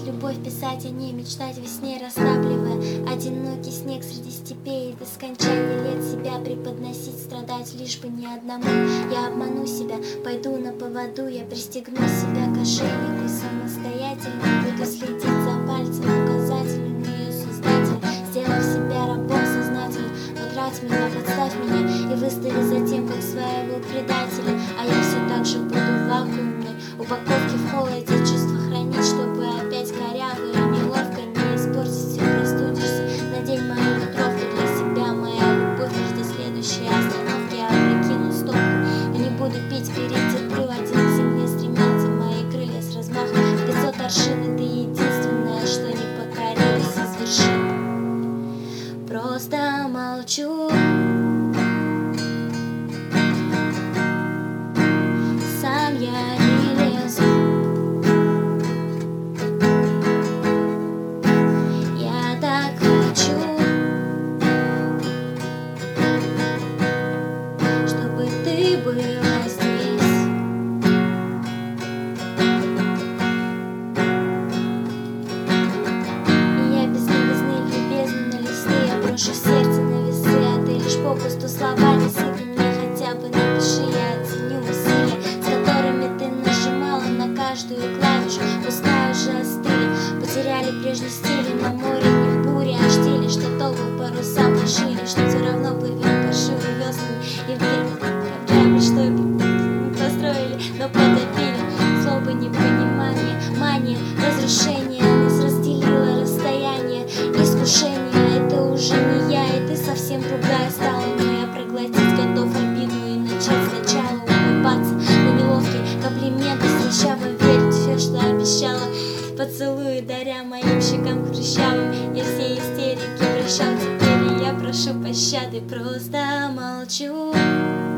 любовь писать о ней, мечтать весне, растапливая одинокий снег среди степей. До скончания лет себя преподносить, страдать лишь бы не одному. Я обману себя, пойду на поводу, я пристегну себя к ошейнику и самостоятельно буду следить за пальцем указательным ее создателя, сделав себя рабом сознательно. Потрать меня, подставь меня и выстави затем как своего предателя. А я все так же буду в вакуумной упаковке в холоде чувства хранить, чтобы опять коряво и неловко не испортить, все простудишься. Надень мою ветровку для себя, моя любовь лишь до следующей остановки. Я прокину стопку и не буду пить, перетерплю, один к земле стремятся мои крылья с размахом 500 аршин. Это единственное, что не покорилось из вершин. Просто молчу, сам я не лезу. Я так хочу, чтобы ты была здесь. И я без новизны, любезна на листы, я брошу сердце на весы, а ты лишь попусту словами сыпи мне хотя бы напиши. Я оценю усилия, с которыми ты нажимала на каждую клавишу. Пускай уже остыли, потеряли прежний стиль, и на море не в буре, а штиле, что толку паруса пошили, что все равно плывем паршивы веслами и вверх кораблями, что построили, но потопили. Злоба, непонимание, мания, разрушение нас разделило расстояние, искушение. Это уже не я, и ты совсем другая стала, но я проглотить готов обиду и начать сначала улыбаться на неловкие комплименты, слащаво верить в все, что обещала, поцелуи даря моим щекам хрущавым. Я все истерики прощал теперь, и я прошу пощады, просто молчу.